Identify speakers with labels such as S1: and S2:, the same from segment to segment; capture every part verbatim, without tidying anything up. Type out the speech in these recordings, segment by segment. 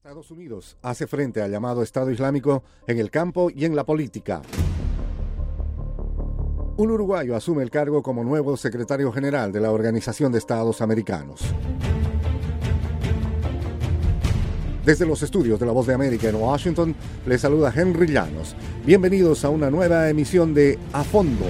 S1: Estados Unidos hace frente al llamado Estado Islámico en el campo y en la política. Un uruguayo asume el cargo como nuevo secretario general de la Organización de Estados Americanos. Desde los estudios de La Voz de América en Washington, les saluda Henry Llanos. Bienvenidos a una nueva emisión de A Fondo.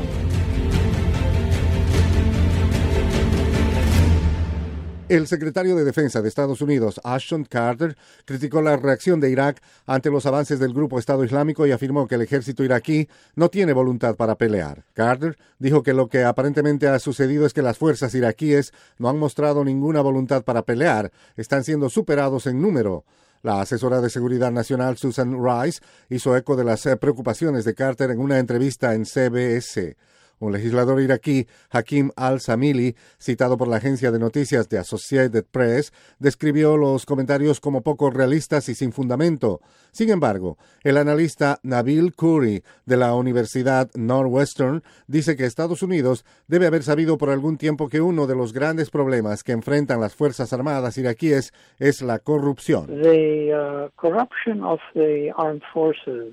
S1: El secretario de Defensa de Estados Unidos, Ashton Carter, criticó la reacción de Irak ante los avances del grupo Estado Islámico y afirmó que el ejército iraquí no tiene voluntad para pelear. Carter dijo que lo que aparentemente ha sucedido es que las fuerzas iraquíes no han mostrado ninguna voluntad para pelear, están siendo superados en número. La asesora de Seguridad Nacional, Susan Rice, hizo eco de las preocupaciones de Carter en una entrevista en C B S. Un legislador iraquí, Hakim al-Samili, citado por la agencia de noticias de Associated Press, describió los comentarios como poco realistas y sin fundamento. Sin embargo, el analista Nabil Khoury de la Universidad Northwestern dice que Estados Unidos debe haber sabido por algún tiempo que uno de los grandes problemas que enfrentan las Fuerzas Armadas iraquíes es la corrupción.
S2: The, uh, corruption of the armed forces.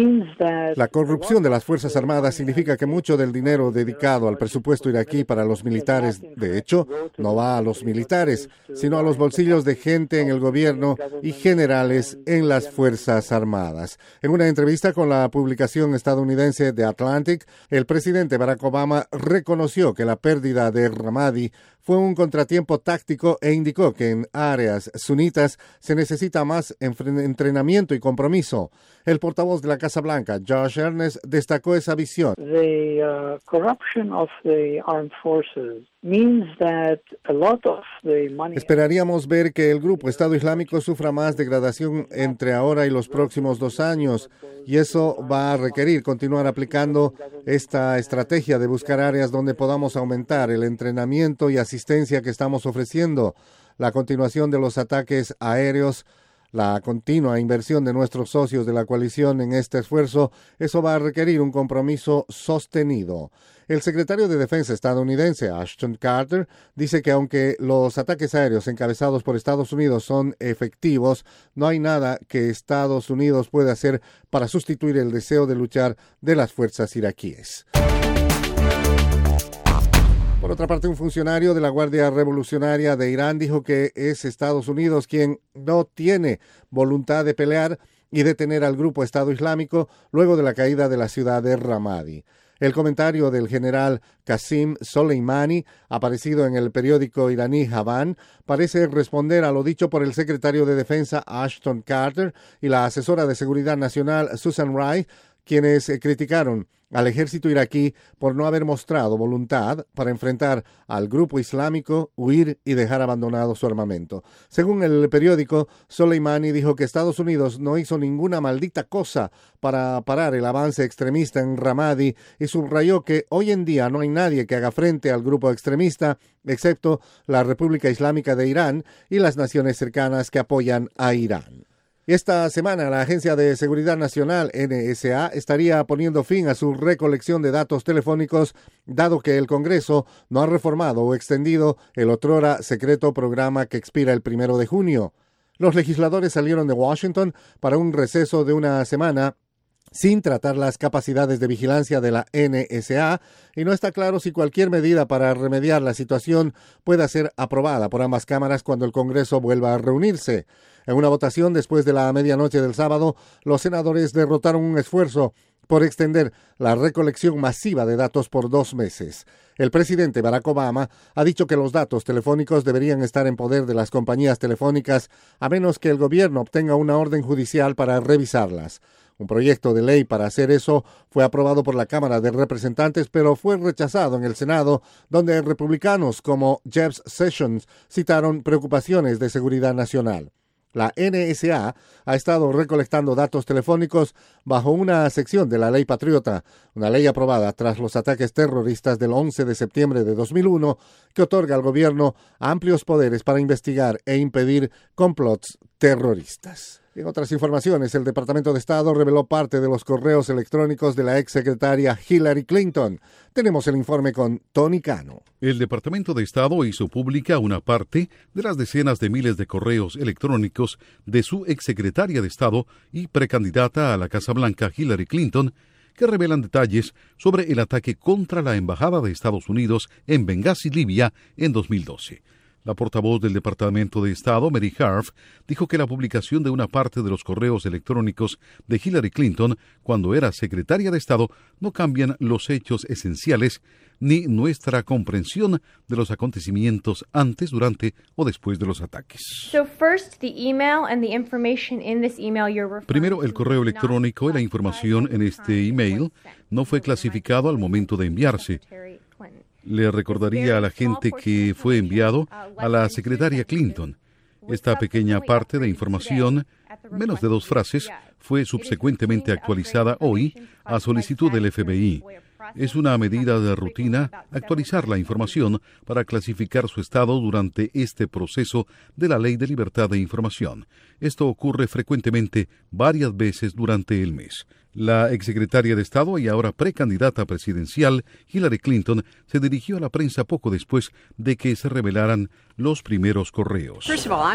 S1: La corrupción de las Fuerzas Armadas significa que mucho del dinero dedicado al presupuesto iraquí para los militares, de hecho, no va a los militares, sino a los bolsillos de gente en el gobierno y generales en las Fuerzas Armadas. En una entrevista con la publicación estadounidense The Atlantic, el presidente Barack Obama reconoció que la pérdida de Ramadi fue un contratiempo táctico e indicó que en áreas sunitas se necesita más entrenamiento y compromiso. El portavoz de la Casa Blanca, Josh Earnest, destacó esa visión.
S2: The, uh, corruption of the armed forces means that a lot of the money...
S1: Esperaríamos ver que el grupo Estado Islámico sufra más degradación entre ahora y los próximos dos años, y eso va a requerir continuar aplicando esta estrategia de buscar áreas donde podamos aumentar el entrenamiento y asistencia que estamos ofreciendo, la continuación de los ataques aéreos, la continua inversión de nuestros socios de la coalición en este esfuerzo. Eso va a requerir un compromiso sostenido. El secretario de Defensa estadounidense, Ashton Carter, dice que aunque los ataques aéreos encabezados por Estados Unidos son efectivos, no hay nada que Estados Unidos pueda hacer para sustituir el deseo de luchar de las fuerzas iraquíes. Por otra parte, un funcionario de la Guardia Revolucionaria de Irán dijo que es Estados Unidos quien no tiene voluntad de pelear y detener al grupo Estado Islámico luego de la caída de la ciudad de Ramadi. El comentario del general Qasem Soleimani, aparecido en el periódico iraní Havan, parece responder a lo dicho por el secretario de Defensa Ashton Carter y la asesora de Seguridad Nacional Susan Rice, quienes criticaron al ejército iraquí por no haber mostrado voluntad para enfrentar al grupo islámico, huir y dejar abandonado su armamento. Según el periódico, Soleimani dijo que Estados Unidos no hizo ninguna maldita cosa para parar el avance extremista en Ramadi y subrayó que hoy en día no hay nadie que haga frente al grupo extremista, excepto la República Islámica de Irán y las naciones cercanas que apoyan a Irán. Esta semana, la Agencia de Seguridad Nacional, N S A, estaría poniendo fin a su recolección de datos telefónicos, dado que el Congreso no ha reformado o extendido el otrora secreto programa que expira el primero de junio. Los legisladores salieron de Washington para un receso de una semana sin tratar las capacidades de vigilancia de la N S A, y no está claro si cualquier medida para remediar la situación pueda ser aprobada por ambas cámaras cuando el Congreso vuelva a reunirse. En una votación después de la medianoche del sábado, los senadores derrotaron un esfuerzo por extender la recolección masiva de datos por dos meses. El presidente Barack Obama ha dicho que los datos telefónicos deberían estar en poder de las compañías telefónicas a menos que el gobierno obtenga una orden judicial para revisarlas. Un proyecto de ley para hacer eso fue aprobado por la Cámara de Representantes, pero fue rechazado en el Senado, donde republicanos como Jeff Sessions citaron preocupaciones de seguridad nacional. La N S A ha estado recolectando datos telefónicos bajo una sección de la Ley Patriota, una ley aprobada tras los ataques terroristas del once de septiembre de dos mil uno, que otorga al gobierno amplios poderes para investigar e impedir complots terroristas. En otras informaciones, el Departamento de Estado reveló parte de los correos electrónicos de la exsecretaria Hillary Clinton. Tenemos el informe con Tony Cano.
S3: El Departamento de Estado hizo pública una parte de las decenas de miles de correos electrónicos de su exsecretaria de Estado y precandidata a la Casa Blanca Hillary Clinton, que revelan detalles sobre el ataque contra la Embajada de Estados Unidos en Benghazi, Libia, en dos mil doce. La portavoz del Departamento de Estado, Mary Harf, dijo que la publicación de una parte de los correos electrónicos de Hillary Clinton cuando era secretaria de Estado no cambian los hechos esenciales ni nuestra comprensión de los acontecimientos antes, durante o después de los ataques. Primero, el correo electrónico y la información en este email no fue clasificado al momento de enviarse. Le recordaría a la gente que fue enviado a la secretaria Clinton. Esta pequeña parte de información, menos de dos frases, fue subsecuentemente actualizada hoy a solicitud del F B I. Es una medida de rutina actualizar la información para clasificar su estado durante este proceso de la Ley de Libertad de Información. Esto ocurre frecuentemente varias veces durante el mes. La exsecretaria de Estado y ahora precandidata presidencial, Hillary Clinton, se dirigió a la prensa poco después de que se revelaran los primeros correos.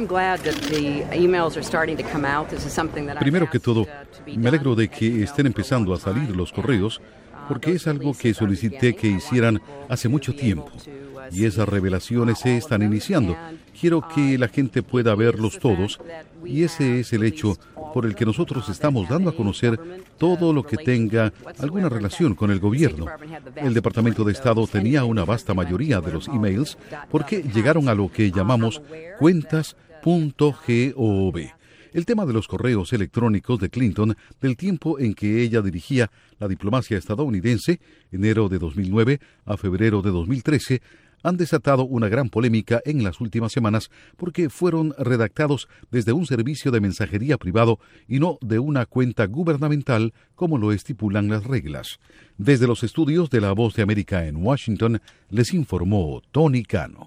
S3: Primero que todo, me alegro de que estén empezando a salir los correos, porque es algo que solicité que hicieran hace mucho tiempo. Y esas revelaciones se están iniciando. Quiero que la gente pueda verlos todos, y ese es el hecho por el que nosotros estamos dando a conocer todo lo que tenga alguna relación con el gobierno. El Departamento de Estado tenía una vasta mayoría de los emails porque llegaron a lo que llamamos cuentas punto gov. El tema de los correos electrónicos de Clinton del tiempo en que ella dirigía la diplomacia estadounidense, enero de dos mil nueve a febrero de dos mil trece, han desatado una gran polémica en las últimas semanas porque fueron redactados desde un servicio de mensajería privado y no de una cuenta gubernamental como lo estipulan las reglas. Desde los estudios de La Voz de América en Washington, les informó Tony Cano.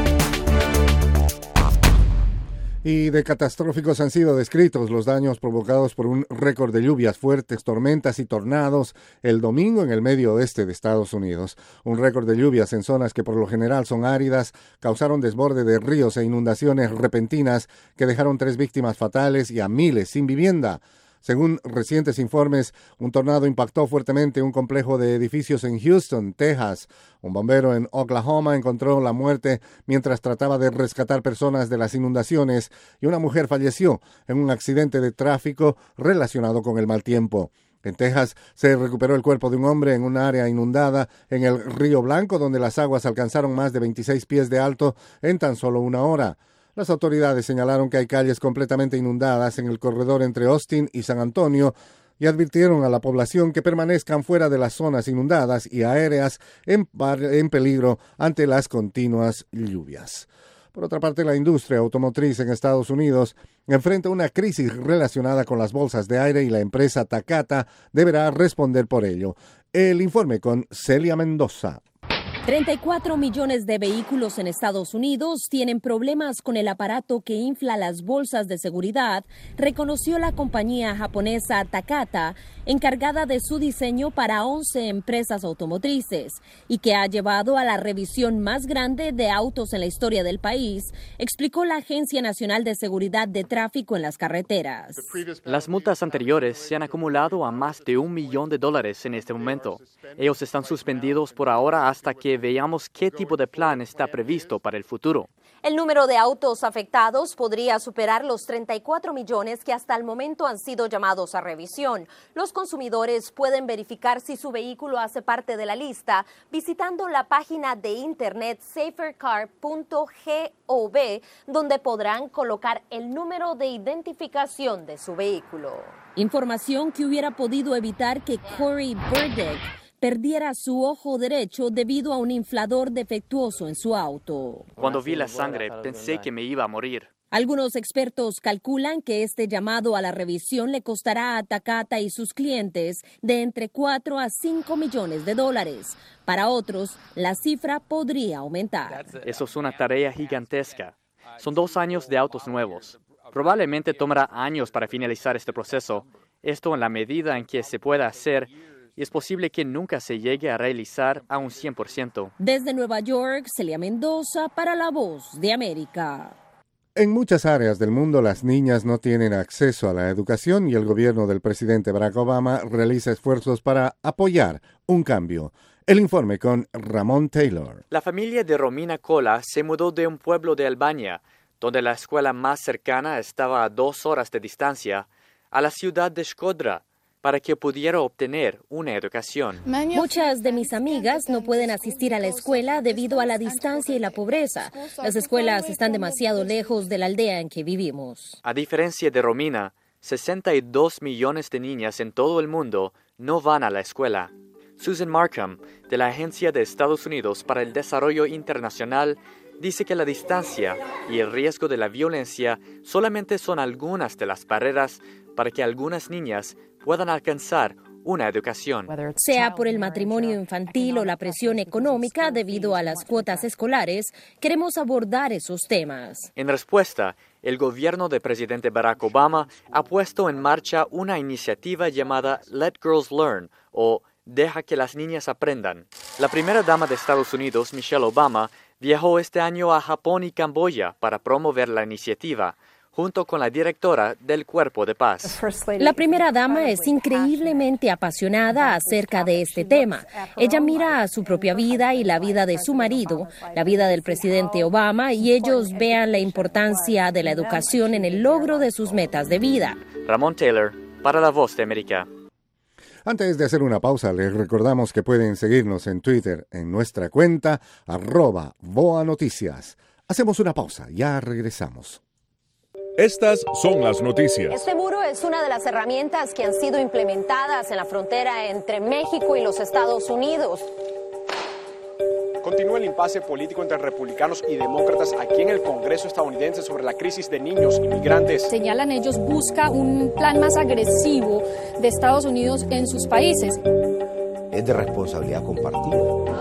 S1: Y de catastróficos han sido descritos los daños provocados por un récord de lluvias fuertes, tormentas y tornados el domingo en el medio oeste de Estados Unidos. Un récord de lluvias en zonas que por lo general son áridas causaron desborde de ríos e inundaciones repentinas que dejaron tres víctimas fatales y a miles sin vivienda. Según recientes informes, un tornado impactó fuertemente un complejo de edificios en Houston, Texas. Un bombero en Oklahoma encontró la muerte mientras trataba de rescatar personas de las inundaciones y una mujer falleció en un accidente de tráfico relacionado con el mal tiempo. En Texas se recuperó el cuerpo de un hombre en un área inundada en el Río Blanco, donde las aguas alcanzaron más de veintiséis pies de alto en tan solo una hora. Las autoridades señalaron que hay calles completamente inundadas en el corredor entre Austin y San Antonio y advirtieron a la población que permanezcan fuera de las zonas inundadas y aéreas en, en peligro ante las continuas lluvias. Por otra parte, la industria automotriz en Estados Unidos enfrenta una crisis relacionada con las bolsas de aire y la empresa Takata deberá responder por ello. El informe con Celia Mendoza.
S4: treinta y cuatro millones de vehículos en Estados Unidos tienen problemas con el aparato que infla las bolsas de seguridad, reconoció la compañía japonesa Takata, encargada de su diseño para once empresas automotrices y que ha llevado a la revisión más grande de autos en la historia del país, explicó la Agencia Nacional de Seguridad de Tráfico en las Carreteras.
S5: Las multas anteriores se han acumulado a más de un millón de dólares en este momento. Ellos están suspendidos por ahora hasta que veamos qué tipo de plan está previsto para el futuro.
S4: El número de autos afectados podría superar los treinta y cuatro millones que hasta el momento han sido llamados a revisión. Los consumidores pueden verificar si su vehículo hace parte de la lista visitando la página de internet safer car punto gov, donde podrán colocar el número de identificación de su vehículo. Información que hubiera podido evitar que Corey Burdick perdiera su ojo derecho debido a un inflador defectuoso en su auto.
S5: Cuando vi la sangre, pensé que me iba a morir.
S4: Algunos expertos calculan que este llamado a la revisión le costará a Takata y sus clientes de entre cuatro a cinco millones de dólares. Para otros, la cifra podría aumentar.
S5: Eso es una tarea gigantesca. Son dos años de autos nuevos. Probablemente tomará años para finalizar este proceso, esto en la medida en que se pueda hacer, y es posible que nunca se llegue a realizar a un cien por ciento.
S6: Desde Nueva York, Celia Mendoza para La Voz de América.
S1: En muchas áreas del mundo las niñas no tienen acceso a la educación y el gobierno del presidente Barack Obama realiza esfuerzos para apoyar un cambio. El informe con Ramón Taylor.
S5: La familia de Romina Cola se mudó de un pueblo de Albania, donde la escuela más cercana estaba a dos horas de distancia, a la ciudad de Shkodra, para que pudiera obtener una educación.
S6: Muchas de mis amigas no pueden asistir a la escuela debido a la distancia y la pobreza. Las escuelas están demasiado lejos de la aldea en que vivimos.
S5: A diferencia de Romina, sesenta y dos millones de niñas en todo el mundo no van a la escuela. Susan Markham, de la Agencia de Estados Unidos para el Desarrollo Internacional, dice que la distancia y el riesgo de la violencia solamente son algunas de las barreras para que algunas niñas puedan alcanzar una educación.
S6: Sea por el matrimonio infantil o la presión económica debido a las cuotas escolares, queremos abordar esos temas.
S5: En respuesta, el gobierno del presidente Barack Obama ha puesto en marcha una iniciativa llamada Let Girls Learn, o Deja que las niñas aprendan. La primera dama de Estados Unidos, Michelle Obama, viajó este año a Japón y Camboya para promover la iniciativa, junto con la directora del Cuerpo de Paz.
S6: La primera dama es increíblemente apasionada acerca de este tema. Ella mira a su propia vida y la vida de su marido, la vida del presidente Obama, y ellos vean la importancia de la educación en el logro de sus metas de vida.
S5: Ramón Taylor, para La Voz de América.
S1: Antes de hacer una pausa, les recordamos que pueden seguirnos en Twitter en nuestra cuenta arroba Boa Noticias. Hacemos una pausa, ya regresamos.
S7: Estas son las noticias.
S4: Este muro es una de las herramientas que han sido implementadas en la frontera entre México y los Estados Unidos.
S8: Continúa el impasse político entre republicanos y demócratas aquí en el Congreso estadounidense sobre la crisis de niños inmigrantes.
S9: Señalan ellos, busca un plan más agresivo de Estados Unidos en sus países.
S10: Es de responsabilidad compartida.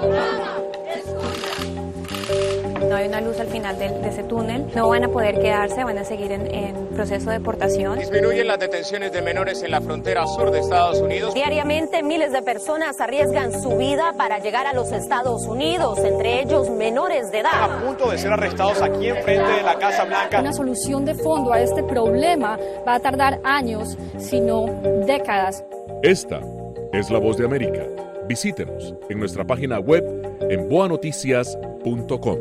S11: No hay una luz al final de, de ese túnel, no van a poder quedarse, van a seguir en, en proceso de deportación.
S12: Disminuyen las detenciones de menores en la frontera sur de Estados Unidos.
S4: Diariamente miles de personas arriesgan su vida para llegar a los Estados Unidos, entre ellos menores de edad.
S8: Están a punto de ser arrestados aquí enfrente de la Casa Blanca.
S9: Una solución de fondo a este problema va a tardar años, sino décadas.
S7: Esta es La Voz de América. Visítenos en nuestra página web en boa noticias punto com.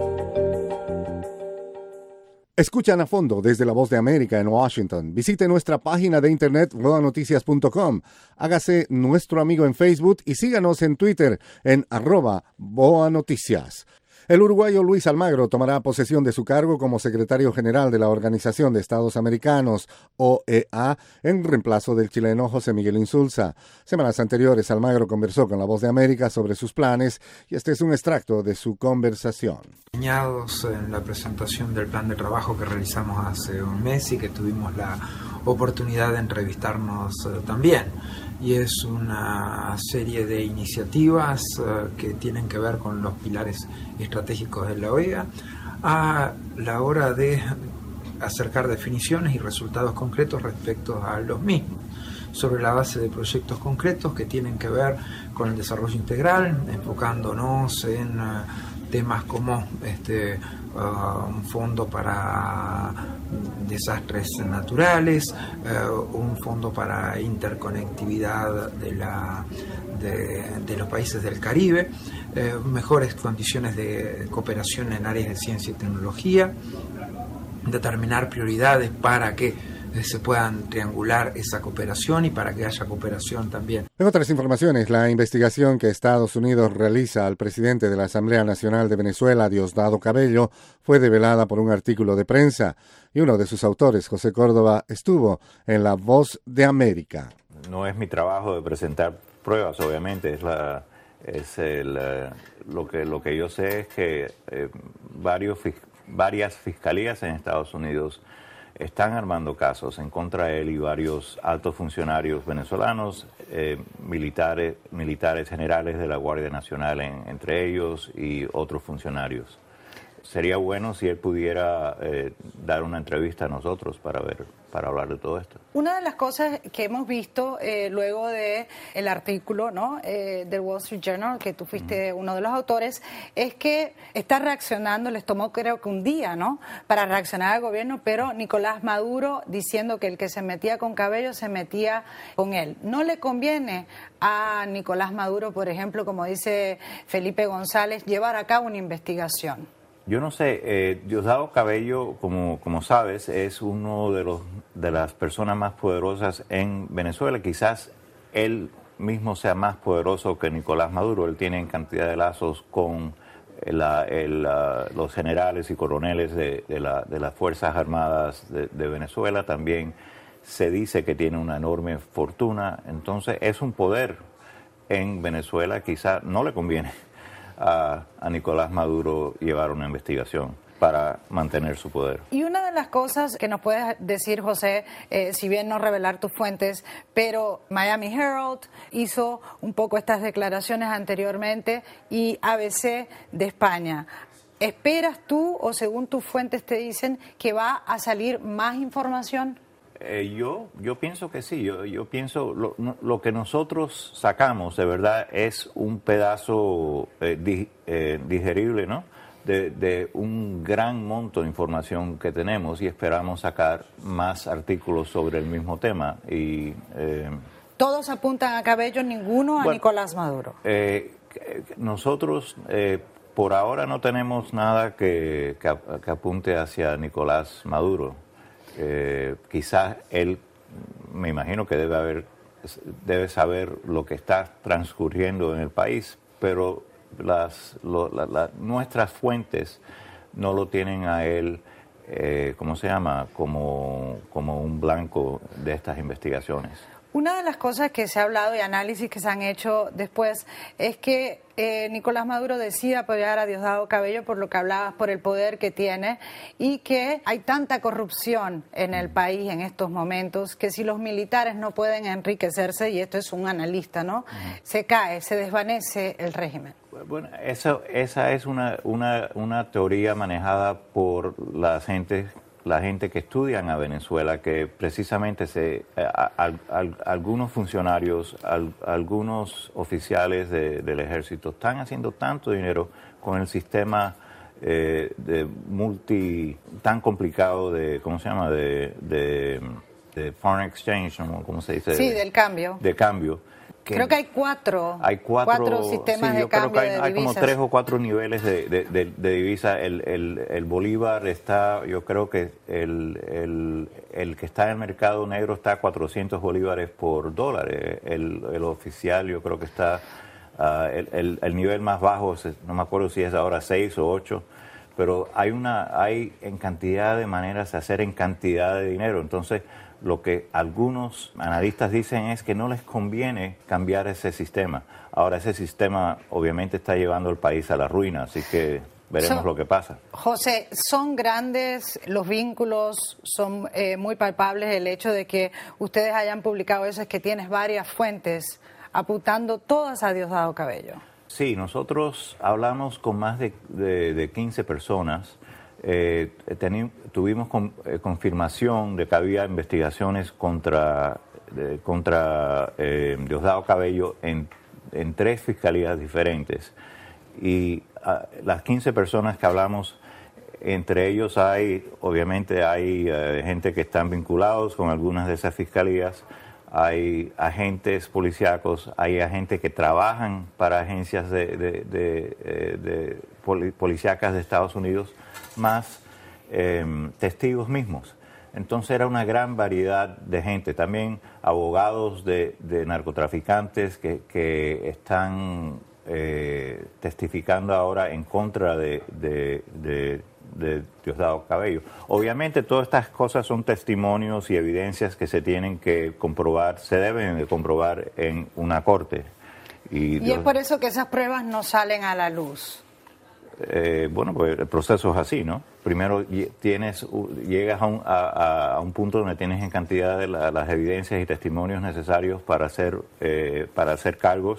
S1: Escuchan a fondo desde La Voz de América en Washington. Visite nuestra página de internet boa noticias punto com. Hágase nuestro amigo en Facebook y síganos en Twitter en arroba Boa Noticias. El uruguayo Luis Almagro tomará posesión de su cargo como secretario general de la Organización de Estados Americanos, O E A, en reemplazo del chileno José Miguel Insulza. Semanas anteriores, Almagro conversó con La Voz de América sobre sus planes y este es un extracto de su conversación.
S13: Añados en la presentación del plan de trabajo que realizamos hace un mes y que tuvimos la oportunidad de entrevistarnos uh, también. Y es una serie de iniciativas uh, que tienen que ver con los pilares estratégicos de la O E A a la hora de acercar definiciones y resultados concretos respecto a los mismos, sobre la base de proyectos concretos que tienen que ver con el desarrollo integral, enfocándonos en uh, temas como este, uh, un fondo para desastres naturales, uh, un fondo para interconectividad de, la, de, de los países del Caribe, uh, mejores condiciones de cooperación en áreas de ciencia y tecnología, determinar prioridades para que se puedan triangular esa cooperación y para que haya cooperación también.
S1: En otras informaciones, la investigación que Estados Unidos realiza al presidente de la Asamblea Nacional de Venezuela, Diosdado Cabello, fue develada por un artículo de prensa y uno de sus autores, José Córdoba, estuvo en La Voz de América.
S14: No es mi trabajo de presentar pruebas, obviamente, es la es el lo que lo que yo sé es que eh, varios varias fiscalías en Estados Unidos están armando casos en contra de él y varios altos funcionarios venezolanos, eh, militares, militares generales de la Guardia Nacional en, entre ellos y otros funcionarios. sería bueno si él pudiera eh, dar una entrevista a nosotros para ver, para hablar de todo esto.
S15: Una de las cosas que hemos visto eh, luego de el artículo, ¿no? eh, del Wall Street Journal, que tú fuiste uh-huh. uno de los autores, es que está reaccionando, les tomó creo que un día, ¿no? Para reaccionar al gobierno, pero Nicolás Maduro diciendo que el que se metía con Cabello se metía con él. ¿No le conviene a Nicolás Maduro, por ejemplo, como dice Felipe González, llevar a cabo una investigación?
S14: Yo no sé, eh, Diosdado Cabello, como, como sabes, es uno de los de las personas más poderosas en Venezuela. Quizás él mismo sea más poderoso que Nicolás Maduro. Él tiene cantidad de lazos con la, el, uh, los generales y coroneles de, de, la, de las Fuerzas Armadas de, de Venezuela. También se dice que tiene una enorme fortuna. Entonces es un poder en Venezuela. Quizás no le conviene A, a Nicolás Maduro llevar una investigación para mantener su poder.
S15: Y una de las cosas que nos puedes decir, José, eh, si bien no revelar tus fuentes, pero Miami Herald hizo un poco estas declaraciones anteriormente y A B C de España. ¿Esperas tú o según tus fuentes te dicen que va a salir más información?
S14: Eh, yo yo pienso que sí, yo, yo pienso lo, no, lo que nosotros sacamos de verdad es un pedazo eh, di, eh, digerible, ¿no? De, de un gran monto de información que tenemos y esperamos sacar más artículos sobre el mismo tema. Y eh,
S15: ¿todos apuntan a Cabello, ninguno a bueno, Nicolás Maduro?
S14: Eh, nosotros eh, por ahora no tenemos nada que, que, que apunte hacia Nicolás Maduro. Eh, quizás él, me imagino que debe haber, debe saber lo que está transcurriendo en el país, pero las, lo, la, la, nuestras fuentes no lo tienen a él, eh, ¿cómo se llama?, como, como un blanco de estas investigaciones.
S15: Una de las cosas que se ha hablado y análisis que se han hecho después es que eh, Nicolás Maduro decide apoyar a Diosdado Cabello por lo que hablabas, por el poder que tiene y que hay tanta corrupción en el país en estos momentos que si los militares no pueden enriquecerse, y esto es un analista, ¿no? Uh-huh. Se cae, se desvanece el régimen.
S14: Bueno, eso, esa es una, una, una teoría manejada por la gente la gente que estudian a Venezuela, que precisamente se, a, a, a, algunos funcionarios, a, algunos oficiales de, del ejército están haciendo tanto dinero con el sistema eh, de multi, tan complicado de, ¿cómo se llama?, de, de, de foreign exchange, ¿no? ¿Cómo se dice?
S15: Sí, del cambio.
S14: De cambio.
S15: Creo que hay cuatro,
S14: hay cuatro,
S15: cuatro sistemas
S14: sí,
S15: de
S14: yo
S15: cambio
S14: creo que hay,
S15: de
S14: hay como tres o cuatro niveles de, de, de, de divisa. El, el, el bolívar está, yo creo que el, el, el que está en el mercado negro está a cuatrocientos bolívares por dólar. El, el oficial yo creo que está, uh, el, el, el nivel más bajo, no me acuerdo si es ahora seis o ocho, pero hay, una, hay en cantidad de maneras de hacer en cantidad de dinero. Entonces, lo que algunos analistas dicen es que no les conviene cambiar ese sistema. Ahora, ese sistema obviamente está llevando al país a la ruina, así que veremos so, lo que pasa.
S15: José, son grandes los vínculos, son eh, muy palpables el hecho de que ustedes hayan publicado eso, es que tienes varias fuentes apuntando todas a Diosdado Cabello.
S14: Sí, nosotros hablamos con más de, de, de quince personas. Eh, teni, tuvimos con, eh, confirmación de que había investigaciones contra, de, contra eh, Diosdado Cabello en, en tres fiscalías diferentes. Y a, las quince personas que hablamos, entre ellos hay, obviamente hay eh, gente que están vinculados con algunas de esas fiscalías, hay agentes policíacos, hay agentes que trabajan para agencias de, de, de, de, de poli, policíacas de Estados Unidos, más eh, testigos mismos. Entonces era una gran variedad de gente, también abogados de, de narcotraficantes que, que están eh, testificando ahora en contra de, de, de, de Diosdado Cabello. Obviamente todas estas cosas son testimonios y evidencias que se tienen que comprobar, se deben de comprobar en una corte. Y,
S15: y Dios, es por eso que esas pruebas no salen a la luz.
S14: Eh, bueno, pues el proceso es así, ¿no? Primero tienes, llegas a un, a, a un punto donde tienes en cantidad de la, las evidencias y testimonios necesarios para hacer, eh, para hacer cargos,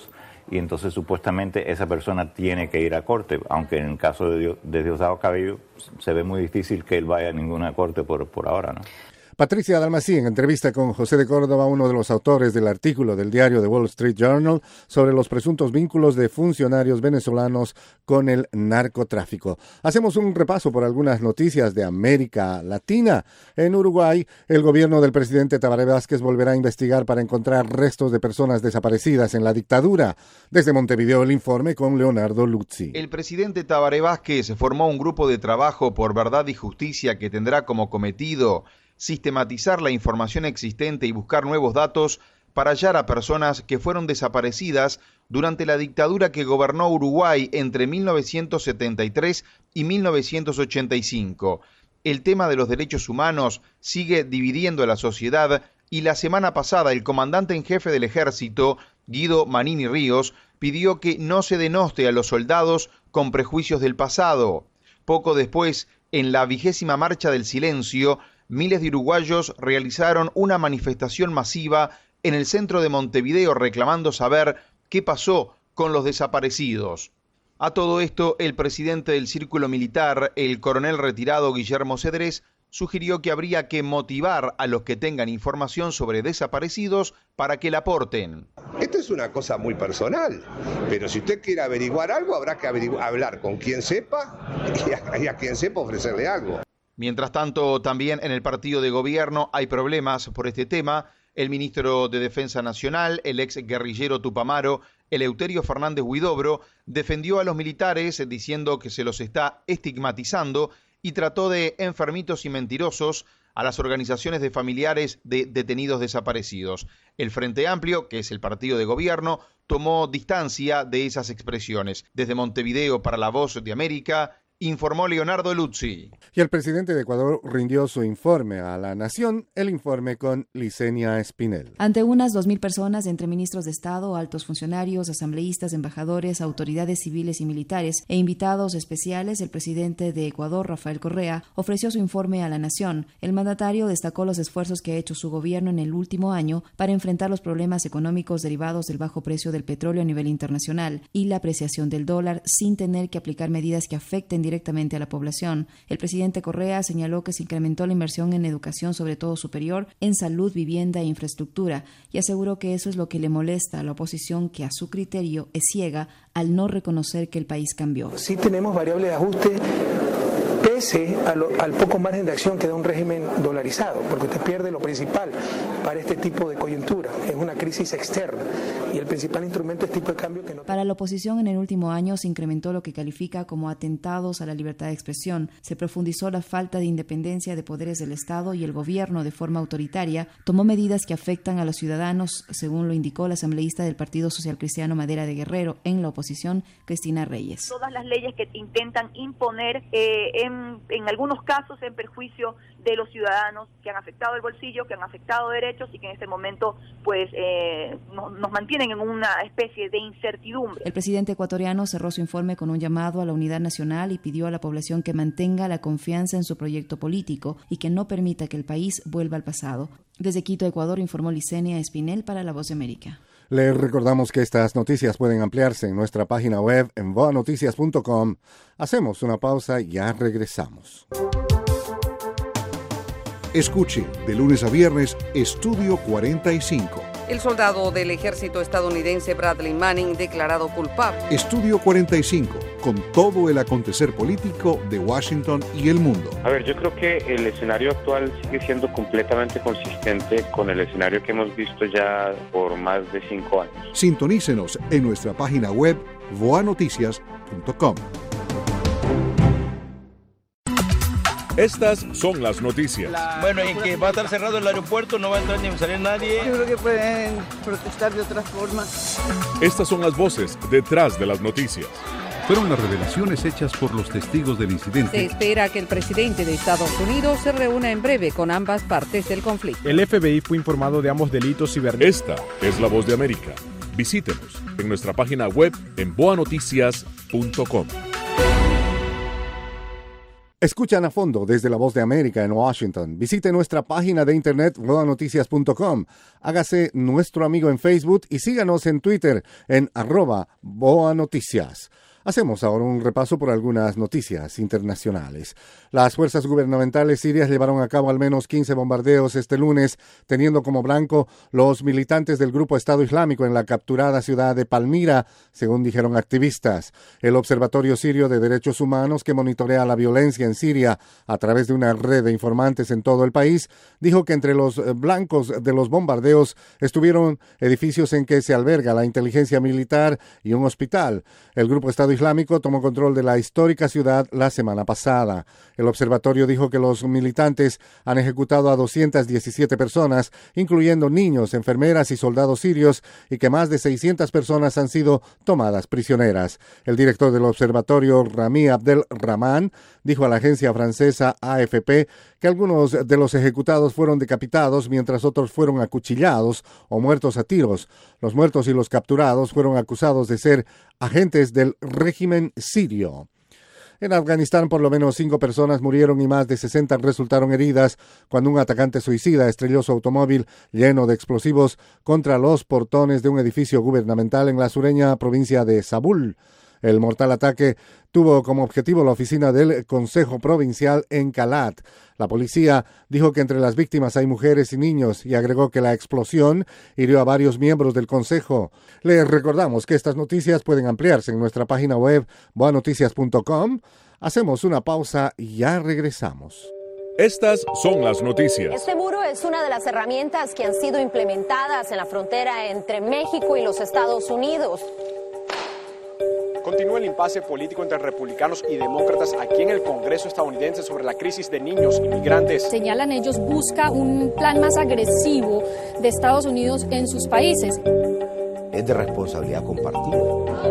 S14: y entonces supuestamente esa persona tiene que ir a corte, aunque en el caso de, de Diosdado Cabello se ve muy difícil que él vaya a ninguna corte por, por ahora, ¿no?
S1: Patricia Dalmací, en entrevista con José de Córdoba, uno de los autores del artículo del diario The Wall Street Journal sobre los presuntos vínculos de funcionarios venezolanos con el narcotráfico. Hacemos un repaso por algunas noticias de América Latina. En Uruguay, el gobierno del presidente Tabaré Vázquez volverá a investigar para encontrar restos de personas desaparecidas en la dictadura. Desde Montevideo, el informe con Leonardo Luzzi.
S16: El presidente Tabaré Vázquez formó un grupo de trabajo por verdad y justicia que tendrá como cometido sistematizar la información existente y buscar nuevos datos para hallar a personas que fueron desaparecidas durante la dictadura que gobernó Uruguay entre mil novecientos setenta y tres y mil novecientos ochenta y cinco. El tema de los derechos humanos sigue dividiendo a la sociedad y la semana pasada el comandante en jefe del ejército, Guido Manini Ríos, pidió que no se denoste a los soldados con prejuicios del pasado. Poco después, en la vigésima marcha del silencio, miles de uruguayos realizaron una manifestación masiva en el centro de Montevideo reclamando saber qué pasó con los desaparecidos. A todo esto, el presidente del Círculo Militar, el coronel retirado Guillermo Cedrés, sugirió que habría que motivar a los que tengan información sobre desaparecidos para que la aporten.
S17: Esto es una cosa muy personal, pero si usted quiere averiguar algo, habrá que averiguar, hablar con quien sepa y a, y a quien sepa ofrecerle algo.
S16: Mientras tanto, también en el partido de gobierno hay problemas por este tema. El ministro de Defensa Nacional, el ex guerrillero Tupamaro, Eleuterio Fernández Huidobro, defendió a los militares diciendo que se los está estigmatizando y trató de enfermitos y mentirosos a las organizaciones de familiares de detenidos desaparecidos. El Frente Amplio, que es el partido de gobierno, tomó distancia de esas expresiones. Desde Montevideo para La Voz de América, informó Leonardo Luzzi.
S1: Y el presidente de Ecuador rindió su informe a la nación, el informe con Licenia Espinel.
S18: Ante unas dos mil personas, entre ministros de Estado, altos funcionarios, asambleístas, embajadores, autoridades civiles y militares e invitados especiales, el presidente de Ecuador, Rafael Correa, ofreció su informe a la nación. El mandatario destacó los esfuerzos que ha hecho su gobierno en el último año para enfrentar los problemas económicos derivados del bajo precio del petróleo a nivel internacional y la apreciación del dólar sin tener que aplicar medidas que afecten directamente a la población. El presidente Correa señaló que se incrementó la inversión en educación, sobre todo superior, en salud, vivienda e infraestructura, y aseguró que eso es lo que le molesta a la oposición, que a su criterio es ciega al no reconocer que el país cambió.
S19: Sí tenemos variable de ajuste pese a lo, al poco margen de acción que da un régimen dolarizado, porque usted pierde lo principal para este tipo de coyuntura, es una crisis externa, y el principal instrumento es tipo de cambio que no...
S18: Para la oposición, en el último año se incrementó lo que califica como atentados a la libertad de expresión, se profundizó la falta de independencia de poderes del Estado y el gobierno, de forma autoritaria, tomó medidas que afectan a los ciudadanos, según lo indicó la asambleísta del Partido Social Cristiano Madera de Guerrero en la oposición, Cristina Reyes.
S20: Todas las leyes que intentan imponer eh, en en algunos casos en perjuicio de los ciudadanos, que han afectado el bolsillo, que han afectado derechos y que en este momento pues eh, no, nos mantienen en una especie de incertidumbre.
S18: El presidente ecuatoriano cerró su informe con un llamado a la unidad nacional y pidió a la población que mantenga la confianza en su proyecto político y que no permita que el país vuelva al pasado. Desde Quito, Ecuador, informó Licenia Espinel para La Voz de América.
S1: Les recordamos que estas noticias pueden ampliarse en nuestra página web en boa noticias punto com. Hacemos una pausa y ya regresamos.
S21: Escuche de lunes a viernes Estudio cuarenta y cinco.
S22: El soldado del ejército estadounidense Bradley Manning declarado culpable.
S21: Estudio cuarenta y cinco, con todo el acontecer político de Washington y el mundo.
S23: A ver, yo creo que el escenario actual sigue siendo completamente consistente con el escenario que hemos visto ya por más de cinco años.
S21: Sintonícenos en nuestra página web boa noticias punto com.
S7: Estas son las noticias.
S24: Bueno, en que va a estar cerrado el aeropuerto, no va a entrar ni salir nadie.
S25: Yo creo que pueden protestar de otra forma.
S7: Estas son las voces detrás de las noticias.
S3: Fueron las revelaciones hechas por los testigos del incidente.
S22: Se espera que el presidente de Estados Unidos se reúna en breve con ambas partes del conflicto.
S26: El F B I fue informado de ambos delitos cibernéticos.
S7: Esta es La Voz de América. Visítenos en nuestra página web en boa noticias punto com.
S1: Escuchan a fondo desde La Voz de América en Washington. Visite nuestra página de internet boa noticias punto com. Hágase nuestro amigo en Facebook y síganos en Twitter en arroba Boa Noticias. Hacemos ahora un repaso por algunas noticias internacionales. Las fuerzas gubernamentales sirias llevaron a cabo al menos quince bombardeos este lunes, teniendo como blanco los militantes del grupo Estado Islámico en la capturada ciudad de Palmira, según dijeron activistas. El Observatorio Sirio de Derechos Humanos, que monitorea la violencia en Siria a través de una red de informantes en todo el país, dijo que entre los blancos de los bombardeos estuvieron edificios en que se alberga la inteligencia militar y un hospital. El grupo Estado Islámico tomó control de la histórica ciudad la semana pasada. El observatorio dijo que los militantes han ejecutado a doscientas diecisiete personas, incluyendo niños, enfermeras y soldados sirios, y que más de seiscientas personas han sido tomadas prisioneras. El director del observatorio, Rami Abdel Rahman, dijo a la agencia francesa A F P que algunos de los ejecutados fueron decapitados mientras otros fueron acuchillados o muertos a tiros. Los muertos y los capturados fueron acusados de ser agentes del régimen sirio. En Afganistán, por lo menos cinco personas murieron y más de sesenta resultaron heridas cuando un atacante suicida estrelló su automóvil lleno de explosivos contra los portones de un edificio gubernamental en la sureña provincia de Zabul. El mortal ataque tuvo como objetivo la oficina del Consejo Provincial en Kalat. La policía dijo que entre las víctimas hay mujeres y niños y agregó que la explosión hirió a varios miembros del Consejo. Les recordamos que estas noticias pueden ampliarse en nuestra página web boa noticias punto com. Hacemos una pausa y ya regresamos.
S7: Estas son las noticias.
S4: Este muro es una de las herramientas que han sido implementadas en la frontera entre México y los Estados Unidos.
S8: Continúa el impasse político entre republicanos y demócratas aquí en el Congreso estadounidense sobre la crisis de niños inmigrantes.
S9: Señalan ellos, busca un plan más agresivo de Estados Unidos en sus países.
S2: Es de responsabilidad compartida.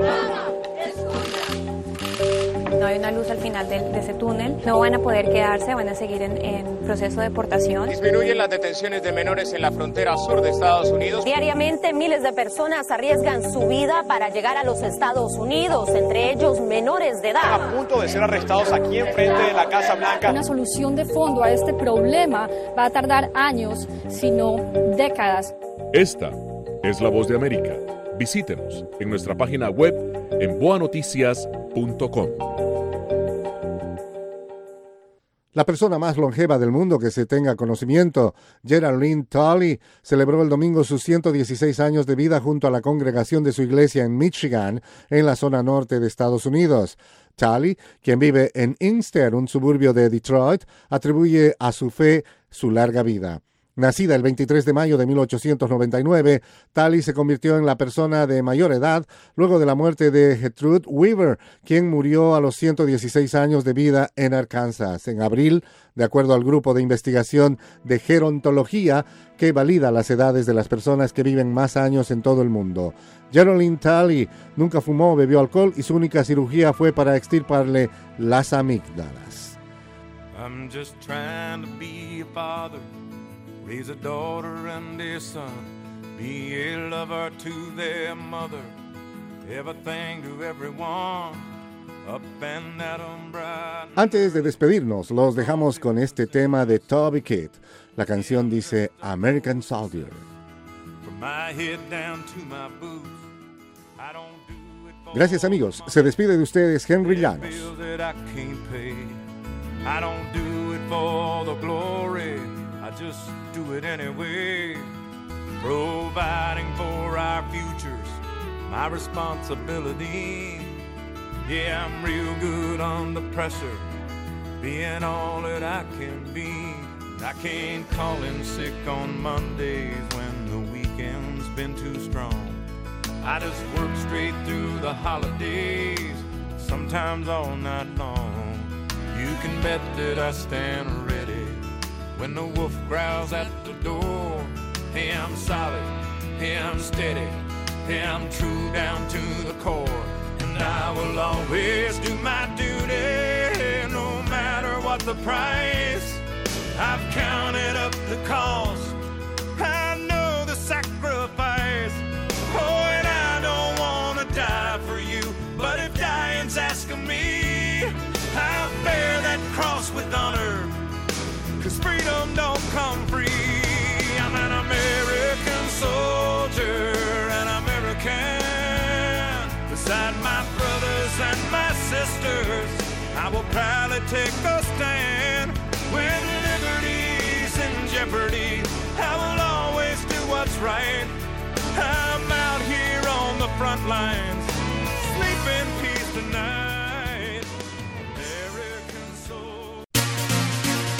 S5: No hay una luz al final de, de ese túnel. No van a poder quedarse, van a seguir en, en proceso de deportación.
S6: Disminuyen las detenciones de menores en la frontera sur de Estados Unidos.
S4: Diariamente miles de personas arriesgan su vida para llegar a los Estados Unidos, entre ellos menores de edad.
S8: A punto de ser arrestados aquí enfrente de la Casa Blanca.
S9: Una solución de fondo a este problema va a tardar años, si no décadas.
S7: Esta es La Voz de América. Visítenos en nuestra página web en boa noticias punto com.
S1: La persona más longeva del mundo que se tenga conocimiento, Geraldine Tully, celebró el domingo sus ciento dieciséis años de vida junto a la congregación de su iglesia en Michigan, en la zona norte de Estados Unidos. Tully, quien vive en Inkster, un suburbio de Detroit, atribuye a su fe su larga vida. Nacida el veintitrés de mayo de mil ochocientos noventa y nueve, Tully se convirtió en la persona de mayor edad luego de la muerte de Gertrude Weaver, quien murió a los ciento dieciséis años de vida en Arkansas. En abril, de acuerdo al grupo de investigación de gerontología que valida las edades de las personas que viven más años en todo el mundo. Geraldine Tully nunca fumó o bebió alcohol y su única cirugía fue para extirparle las amígdalas.
S10: I'm just trying to be a father. Raise a daughter and a son, be a lover to their mother, everything to everyone, up and at 'em bright.
S1: Antes de despedirnos, los dejamos con este tema de Toby Keith. La canción dice American Soldier.
S10: From my head down to my boots, I don't do it for
S1: Gracias amigos, se despide de ustedes Henry Llanos.
S10: bills that I can't pay. I don't do it for the glory, I just do it anyway. Providing for our futures, my responsibility. Yeah, I'm real good under pressure, being all that I can be. I can't call in sick on Mondays when the weekend's been too strong. I just work straight through the holidays, sometimes all night long. You can bet that I stand ready when the wolf growls at the door. Hey, I'm solid, hey, I'm steady, hey, I'm true down to the core. And I will always do my duty, no matter what the price. I've counted up the cost, I know the sacrifice. Oh, and I don't want to die for you, but if dying's asking me, I'll bear that cross I will proudly take a stand. When liberty's in jeopardy, I will always do what's right. I'm out here on the front lines, sleep in peace tonight.